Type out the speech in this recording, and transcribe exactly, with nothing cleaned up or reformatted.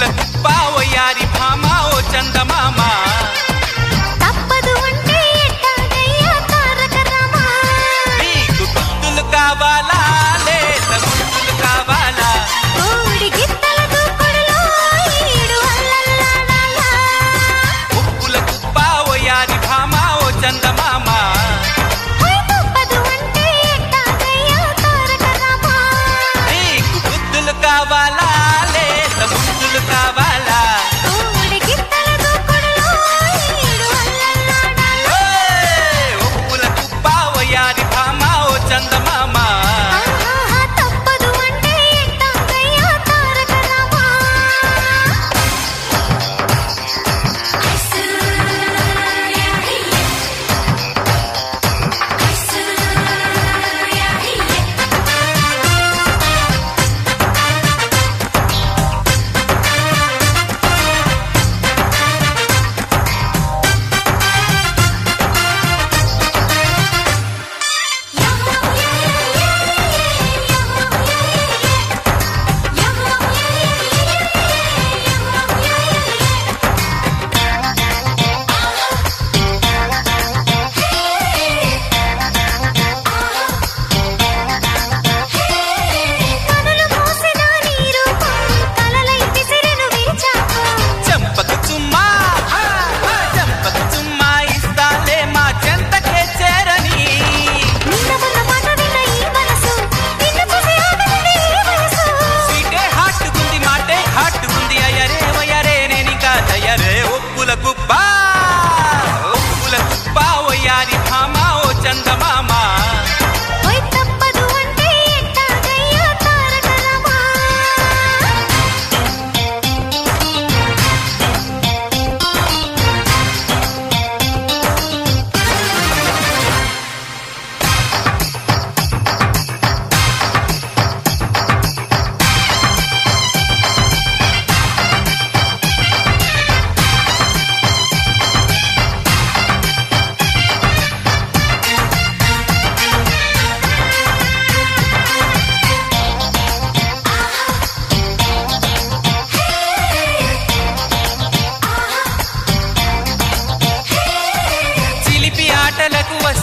ఉప్పుల పావయారి భామ ఓ చందమామ తప్పదు అంటే ఎట్టాగయ్యా తారక రామ నీకు గుర్తులు కావాలా లేత గుర్తులు కావాలా కోడి గిత్తల దూకుడులో ఈడు అల్లల్లాడాలా ఉప్పుల పావయారి భామ ఓ చందమామ ఓయ్ తప్పదు అంటే ఎట్టాగయ్యా తారక రామ నీకు గుర్తులు కావాలా లేత గుర్తులు కావాలా కోడి గిత్తల దూకుడులో ఈడు అల్లల్లాడాలా ఏయ్! ఉప్పుల పావయారి భామ ఓ చందమామ ఆహా తప్పదు అంటే ఎట్టాగయ్యా తారక రామ కనులు మూసిన నీ రూపం కలలై విసిరెను విరిచాక చంపక చుమ్మా చంపక చుమ్మా ఇస్తాలే మా చెంతకే చేరని నిన్న మొన్న మాట విన్న ఈ మనసు నిన్ను చూసి ఆగనిది ఈ వయసు సీటే హాట్టుకుంది మాటే హాట్టుకుంది అయ్యరే వయ్యరే నేనికా తయ్యరే ఒప్పుల కుప్ప ఒప్పుల కుప్ప వయ్యారి భామ ఓ చందమామ ఓయ్ తప్పదు అంటే ఎట్టాగయ్యా తారక రామ చిలిపి ఆటలకు వస్తే